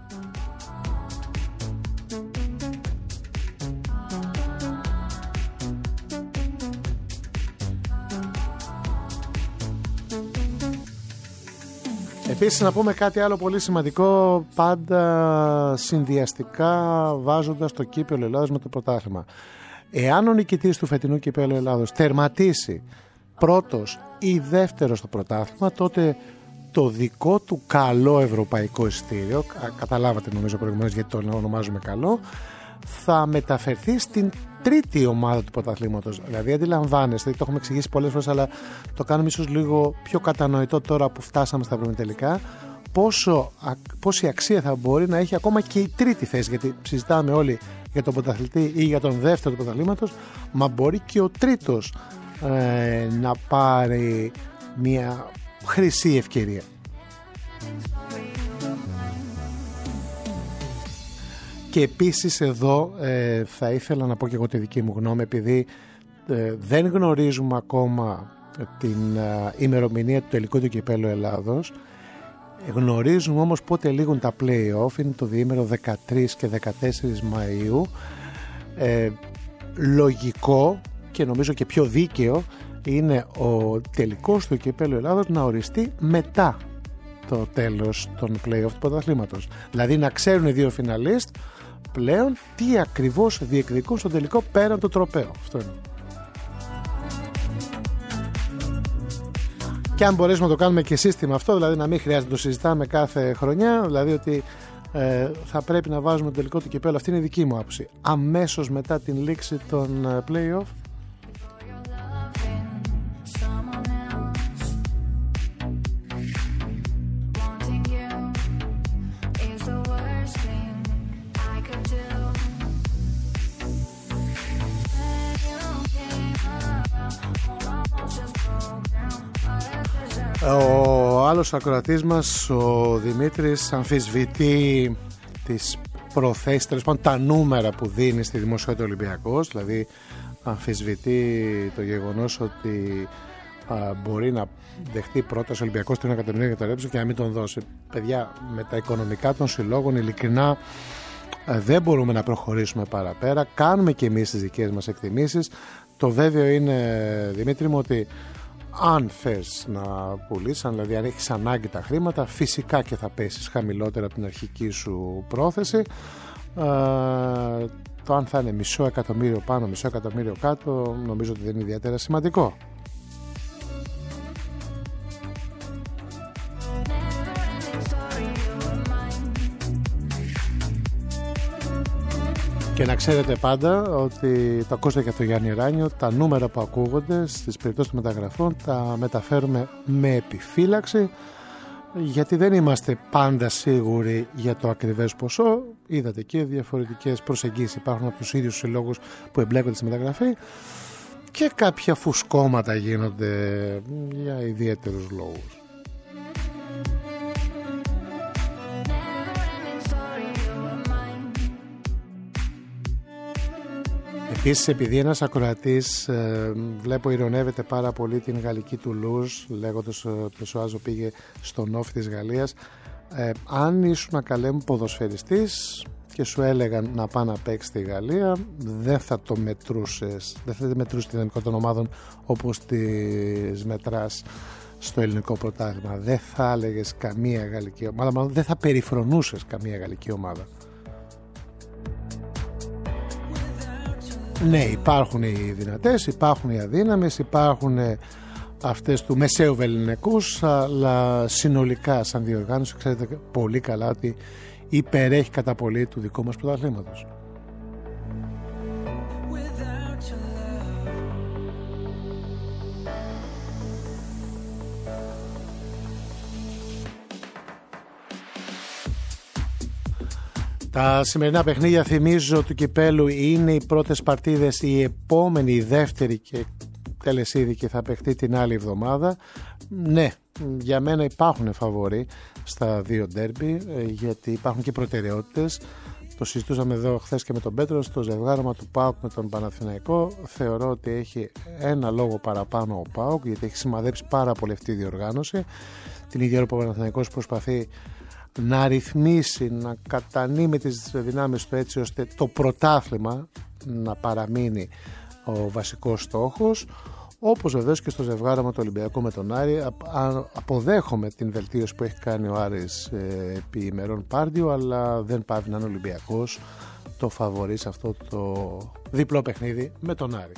Επίσης να πούμε κάτι άλλο πολύ σημαντικό, πάντα συνδυαστικά βάζοντας το κύπελλο Ελλάδος με το πρωτάθλημα. Εάν ο νικητής του φετινού κυπέλλου Ελλάδος τερματίσει πρώτος ή δεύτερος στο πρωτάθλημα, τότε το δικό του καλό ευρωπαϊκό εισιτήριο, καταλάβατε νομίζω προηγουμένως γιατί το ονομάζουμε καλό, θα μεταφερθεί στην τρίτη ομάδα του πρωταθλήματος. Δηλαδή αντιλαμβάνεστε, το έχουμε εξηγήσει πολλές φορές, αλλά το κάνουμε ίσως λίγο πιο κατανοητό τώρα που φτάσαμε στα τελικά, πόση αξία θα μπορεί να έχει ακόμα και η τρίτη θέση, γιατί συζητάμε όλοι για τον πρωταθλητή ή για τον δεύτερο του πρωταθλήματος, μα μπορεί και ο τρίτος να πάρει μια χρυσή ευκαιρία. Και επίσης εδώ θα ήθελα να πω και εγώ τη δική μου γνώμη, επειδή δεν γνωρίζουμε ακόμα την ημερομηνία του τελικού του κυπέλλου Ελλάδος, γνωρίζουμε όμως πότε λήγουν τα play-off, είναι το διήμερο 13 και 14 Μαΐου. Λογικό και νομίζω και πιο δίκαιο είναι ο τελικός του κυπέλλου Ελλάδος να οριστεί μετά το τέλος των play-off του πρωταθλήματος. Δηλαδή να ξέρουν οι δύο φιναλίστ πλέον τι ακριβώς διεκδικούν στο τελικό πέραν το τροπαίο. Αυτό είναι. Και αν μπορέσουμε να το κάνουμε και σύστημα αυτό, δηλαδή να μην χρειάζεται να το συζητάμε κάθε χρονιά, δηλαδή ότι θα πρέπει να βάζουμε το τελικό του κυπέλλου, αυτή είναι η δική μου άποψη, αμέσως μετά την λήξη των play-off. Ο άλλος ακροατής μας, ο Δημήτρης, αμφισβητεί τις προθέσεις, τέλος πάντων τα νούμερα που δίνει στη δημοσιότητα Ολυμπιακός, δηλαδή αμφισβητεί το γεγονός ότι μπορεί να δεχτεί πρόταση Ολυμπιακός 3 εκατομμύρια για το Ρέμψο και να μην τον δώσει. Παιδιά, με τα οικονομικά των συλλόγων ειλικρινά δεν μπορούμε να προχωρήσουμε παραπέρα. Κάνουμε και εμείς τις δικές μας εκτιμήσεις. Το βέβαιο είναι, Δημήτρη μου, ότι αν θες να πουλήσεις, δηλαδή αν έχεις ανάγκη τα χρήματα, φυσικά και θα πέσεις χαμηλότερα από την αρχική σου πρόθεση. Το αν θα είναι μισό εκατομμύριο πάνω, μισό εκατομμύριο κάτω, νομίζω ότι δεν είναι ιδιαίτερα σημαντικό. Και να ξέρετε πάντα ότι το ακούστε και από το Γιάννη Ράνιο, τα νούμερα που ακούγονται στις περιπτώσεις των μεταγραφών τα μεταφέρουμε με επιφύλαξη, γιατί δεν είμαστε πάντα σίγουροι για το ακριβές ποσό. Είδατε και διαφορετικές προσεγγίσεις υπάρχουν από τους ίδιους συλλόγους που εμπλέκονται στη μεταγραφή και κάποια φουσκώματα γίνονται για ιδιαίτερους λόγους. Επίσης, επειδή ένας ακροατής βλέπω ειρωνεύεται πάρα πολύ την γαλλική Τουλούζ, λέγοντας ότι ο Σοάζο πήγε στον όφη της Γαλλίας, αν ήσουν καλέ μου ποδοσφαιριστής και σου έλεγαν να πάει να παίξει στη Γαλλία, δεν θα το μετρούσες, δεν θα μετρούσες τη δυναμικότητα των ομάδων όπως τις μετράς στο ελληνικό πρωτάθλημα. Δεν θα έλεγες καμία γαλλική ομάδα, μάλλον δεν θα περιφρονούσες καμία γαλλική ομάδα. Ναι, υπάρχουν οι δυνατές, υπάρχουν οι αδύναμες, υπάρχουν αυτές του μεσαίου βεληνικούς, αλλά συνολικά σαν διοργάνωση ξέρετε πολύ καλά ότι υπερέχει κατά πολύ του δικού μας πρωταθλήματος. Τα σημερινά παιχνίδια, θυμίζω, του κυπέλου είναι οι πρώτες παρτίδες, η επόμενη, η δεύτερη και τελεσίδικη θα παιχτεί την άλλη εβδομάδα. Ναι, για μένα υπάρχουν φαβορί στα δύο ντέρμπι, γιατί υπάρχουν και προτεραιότητες. Το συζητούσαμε εδώ χθες και με τον Πέτρο, στο ζευγάρωμα του ΠΑΟΚ με τον Παναθηναϊκό. Θεωρώ ότι έχει ένα λόγο παραπάνω ο ΠΑΟΚ, γιατί έχει σημαδέψει πάρα πολύ αυτή η διοργάνωση. Την ίδια ώρα που ο Παναθηναϊκός προσπαθεί να ρυθμίσει, να κατανείμει τις δυνάμεις του έτσι ώστε το πρωτάθλημα να παραμείνει ο βασικός στόχος, όπως βεβαίως και στο ζευγάρωμα του Ολυμπιακού με τον Άρη. Αποδέχομαι την βελτίωση που έχει κάνει ο Άρης επί ημερών Πάρντιο, αλλά δεν πάβει να είναι Ολυμπιακός το φαβορί σε αυτό το διπλό παιχνίδι με τον Άρη.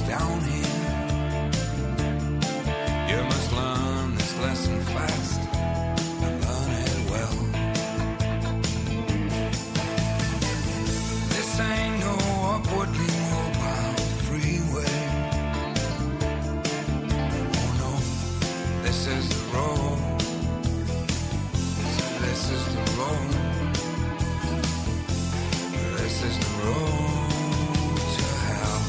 down here. You must learn this lesson fast and learn it well. This ain't no upwardly mobile freeway. Oh no, this is the road. This is the road. This is the road to hell.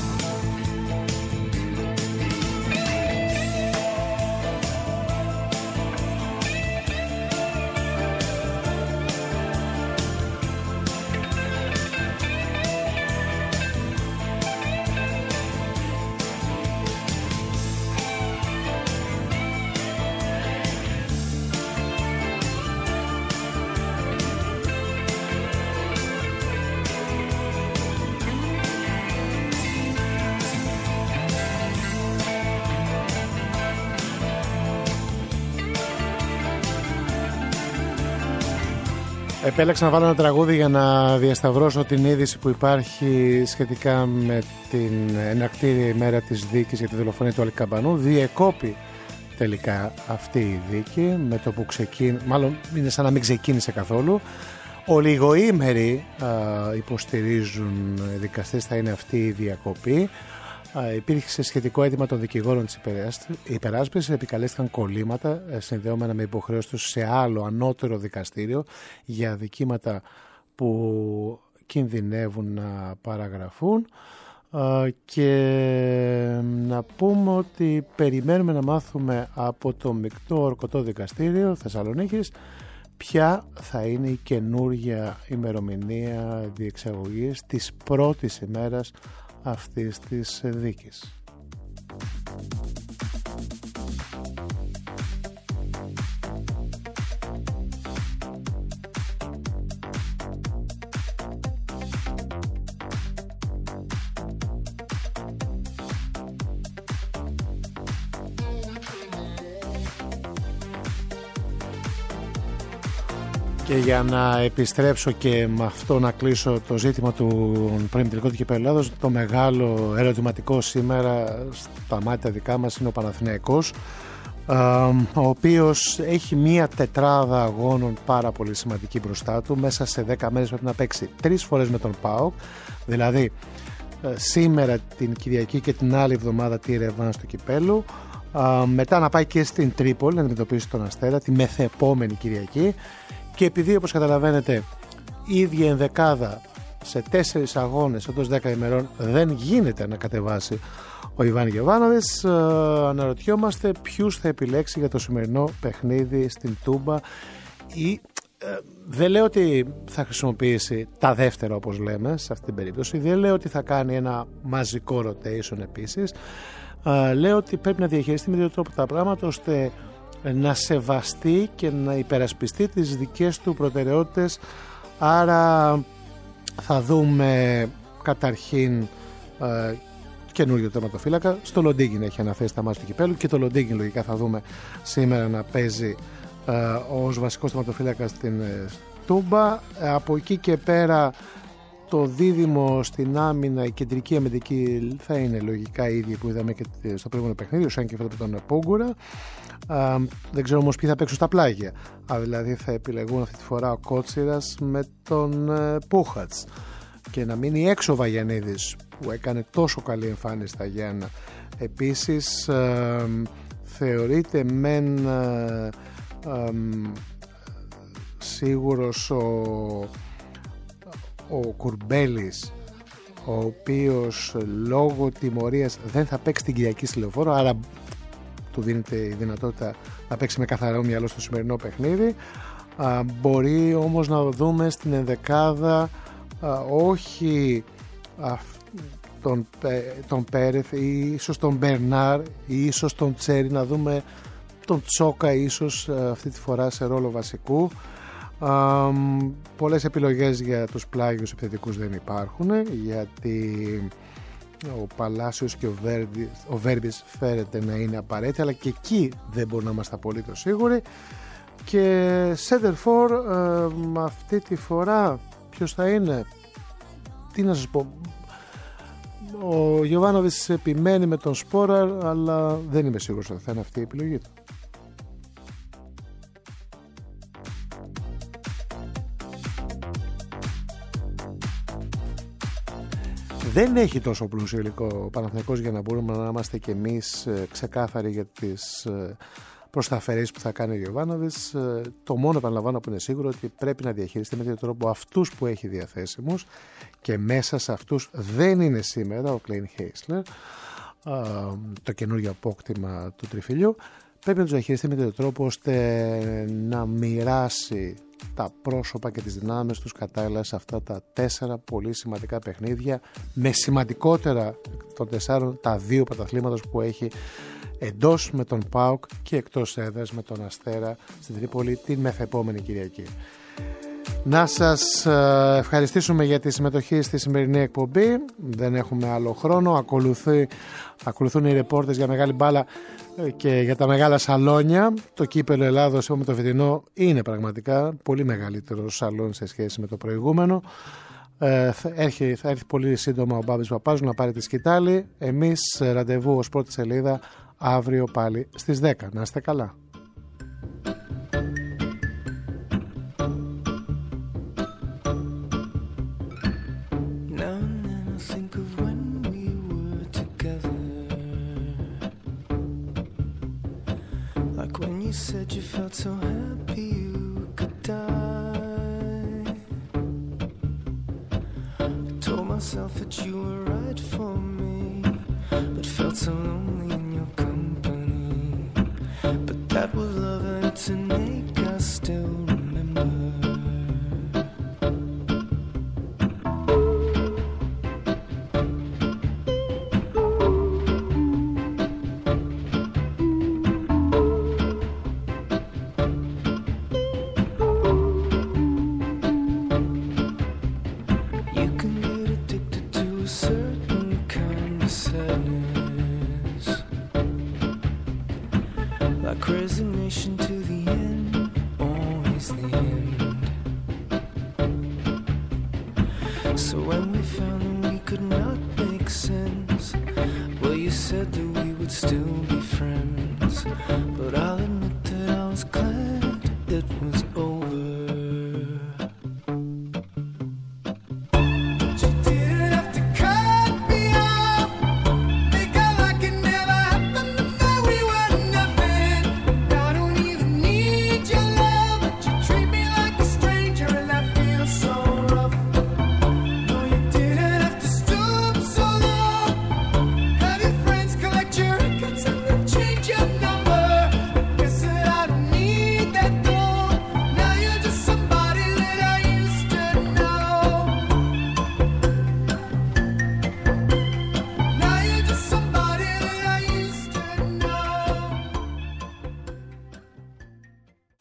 Επέλεξα να βάλω ένα τραγούδι για να διασταυρώσω την είδηση που υπάρχει σχετικά με την εναρκτήρια ημέρα της δίκης για τη δολοφονία του Αλικαμπανού. Διεκόπη τελικά αυτή η δίκη με το που μάλλον είναι σαν να μην ξεκίνησε καθόλου. Ολιγοήμεροι υποστηρίζουν οι δικαστές θα είναι αυτή η διακοπή. Υπήρχε σχετικό αίτημα των δικηγόρων της υπεράσπισης, επικαλέστηκαν κολλήματα συνδεόμενα με υποχρέωση τους σε άλλο ανώτερο δικαστήριο για δικήματα που κινδυνεύουν να παραγραφούν, και να πούμε ότι περιμένουμε να μάθουμε από το Μεικτό Ορκωτό Δικαστήριο Θεσσαλονίκης ποια θα είναι η καινούργια ημερομηνία διεξαγωγής της πρώτης ημέρας αυτής της δίκης. Και για να επιστρέψω και με αυτό να κλείσω το ζήτημα του προημιτελικού του κυπέλλου Ελλάδος, το μεγάλο ερωτηματικό σήμερα στα μάτια δικά μας είναι ο Παναθηναϊκός, ο οποίος έχει μία τετράδα αγώνων πάρα πολύ σημαντική μπροστά του. Μέσα σε 10 μέρες πρέπει να παίξει 3 φορές με τον ΠΑΟΚ, δηλαδή σήμερα, την Κυριακή και την άλλη εβδομάδα τη ρεβάνς του κυπέλλου, μετά να πάει και στην Τρίπολη να αντιμετωπίσει τον Αστέρα τη μεθεπόμενη Κυριακή. Και επειδή, όπως καταλαβαίνετε, η ίδια ενδεκάδα σε 4 αγώνες εντός 10 ημερών δεν γίνεται να κατεβάσει ο Ιβάν Γεβάνοβιτς, αναρωτιόμαστε ποιους θα επιλέξει για το σημερινό παιχνίδι στην Τούμπα, ή δεν λέω ότι θα χρησιμοποιήσει τα δεύτερα όπως λέμε σε αυτή την περίπτωση, δεν λέω ότι θα κάνει ένα μαζικό rotation επίσης, λέω ότι πρέπει να διαχειριστεί με δύο τρόπο τα πράγματα ώστε να σεβαστεί και να υπερασπιστεί τις δικές του προτεραιότητες. Άρα θα δούμε καταρχήν καινούριο τερματοφύλακα. Στο Λοντίγκιν έχει αναθέσει τα μάτια του κυπέλλου και το Λοντίγκιν λογικά θα δούμε σήμερα να παίζει ως βασικός τερματοφύλακας στην Τούμπα. Από εκεί και πέρα το δίδυμο στην άμυνα, η κεντρική αμυντική θα είναι λογικά η ίδια που είδαμε και στο προηγούμενο παιχνίδι, ο Σάνκεφελ από τον Πόγκουρα. Δεν ξέρω όμως ποιοι θα παίξουν στα πλάγια. Δηλαδή θα επιλεγούν αυτή τη φορά ο Κότσιρας με τον Πούχατς και να μείνει έξω ο Βαγιανίδης που έκανε τόσο καλή εμφάνιση στα Γιάννα. Επίσης θεωρείται μεν σίγουρος ο Κουρμπέλης, ο οποίος λόγω τιμωρίας δεν θα παίξει την Κυριακή στη Λεωφόρο, άρα του δίνεται η δυνατότητα να παίξει με καθαρό μυαλό στο σημερινό παιχνίδι. Μπορεί όμως να δούμε στην ενδεκάδα όχι τον Πέρεθ ή ίσως τον Μπερνάρ ή ίσως τον Τσέρι, να δούμε τον Τσόκα ίσως αυτή τη φορά σε ρόλο βασικού. Πολλές επιλογές για τους πλάγιους επιθετικούς δεν υπάρχουν, γιατί ο Παλάσιος και ο Βέρμπης φέρεται να είναι απαραίτητα, αλλά και εκεί δεν μπορούμε να είμαστε απολύτως σίγουροι. Και center for αυτή τη φορά ποιος θα είναι, τι να σας πω, Ο Γιοβάνοβιτς επιμένει με τον Σπόραρ, αλλά δεν είμαι σίγουρος ότι θα είναι αυτή η επιλογή του. Δεν έχει τόσο πλούσιο υλικό ο Παναθηναϊκός για να μπορούμε να είμαστε κι εμείς ξεκάθαροι για τις προς τα αφαιρέσεις που θα κάνει ο Γιοβάνοβιτς. Το μόνο, επαναλαμβάνω, που είναι σίγουρο ότι πρέπει να διαχειριστεί με τέτοιο τρόπο αυτούς που έχει διαθέσιμους, και μέσα σε αυτούς δεν είναι σήμερα ο Κλέιν Χέισλερ, το καινούργιο απόκτημα του τριφυλιού. Πρέπει να τους διαχειριστεί με τέτοιο τρόπο ώστε να μοιράσει τα πρόσωπα και τις δυνάμεις τους κατάλληλα σε αυτά τα 4 πολύ σημαντικά παιχνίδια, με σημαντικότερα των 4 τα 2 πρωταθλήματα που έχει εντός με τον ΠΑΟΚ και εκτός έδρας με τον Αστέρα στην Τρίπολη την μεθεπόμενη Κυριακή. Να σας ευχαριστήσουμε για τη συμμετοχή στη σημερινή εκπομπή. Δεν έχουμε άλλο χρόνο. Ακολουθούν οι ρεπόρτες για μεγάλη μπάλα και για τα μεγάλα σαλόνια. Το κύπελλο Ελλάδος με το φετινό είναι πραγματικά πολύ μεγαλύτερο σαλόνι σε σχέση με το προηγούμενο. Θα έρθει πολύ σύντομα ο Μπάμπης Παπάζου να πάρει τη σκητάλη. Εμείς ραντεβού ως πρώτη σελίδα αύριο πάλι στις 10. Να είστε καλά. You said you felt so happy you could die. I told myself that you were right for me, but felt so lonely in your company. But that was love and it's innate, I still remember. Resignation to the end, always the end. So when we found that we could not make sense,